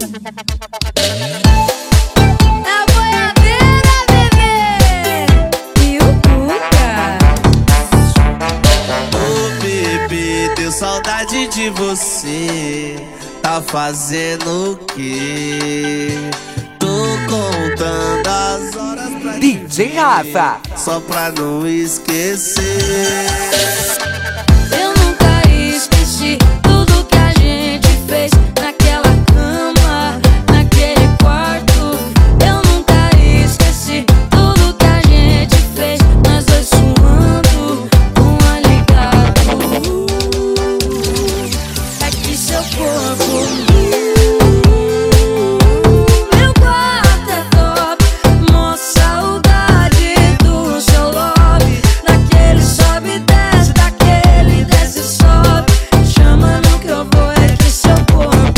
Saudade de você, tá fazendo o quê? Tô contando as horas pra DJ Rafa, só pra não esquecer. Eu nunca esqueci tudo que a gente fez naquela cama, naquele quarto. Eu nunca esqueci tudo que a gente fez, nós dois suando, um ligado. É que seu corpo, meu quarto é top, mó saudade do seu lobby, daquele sobe e desce, daquele desce e sobe, chama no que eu vou, é que seu corpo,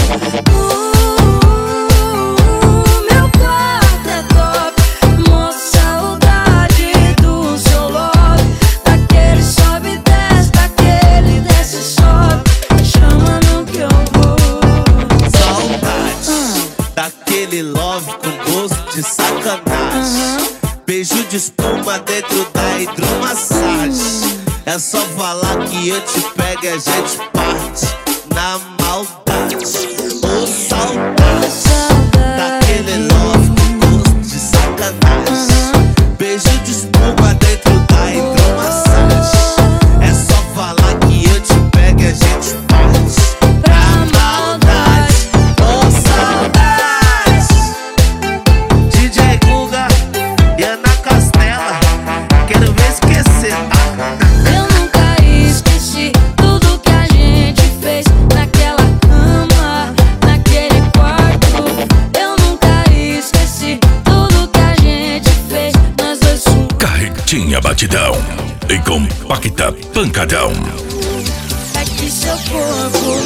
meu quarto é top, mó saudade do seu lobby, daquele sobe e desce, daquele desce e sobe, chama no que eu vou. Saudade daquele love com gosto de sacanagem. Beijo de espuma dentro da hidromassagem. É só falar que eu te pego e a gente parte na maldade. Ô saudade daquele love com gosto de sacanagem. Beijo de espuma dentro da hidromassagem. É só falar que eu te pego e a gente parte pra maldade. Ô saudade, DJ Guga e Ana Castela, quero ver esquecer, tá? Eu nunca esqueci tudo que a gente fez naquela cama, naquele quarto. Eu nunca esqueci tudo que a gente fez, nós dois suando. Carretinha batidão e compacta pancadão. É que seu corpo,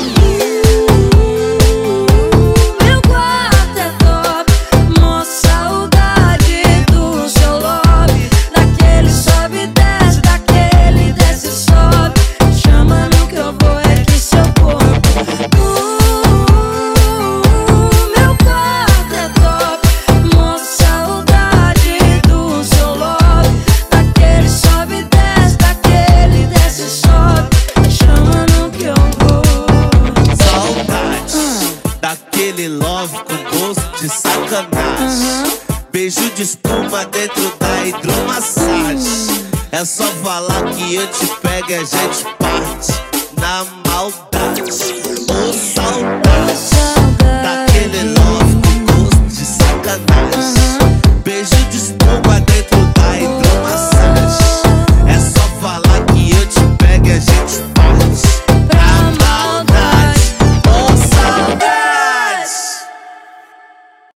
meu quarto é top, mó saudade do seu lobby, daquele sobe e desce, daquele desce e sobe, chama no que eu vou, é que seu corpo, meu quarto é top, mó saudade do seu lobby, daquele sobe e desce, daquele desce e sobe, chama no que eu vou. Saudade daquele love com gosto de sacanagem. Beijo de espuma dentro da hidromassagem. É só falar que eu te pego e a gente parte na maldade.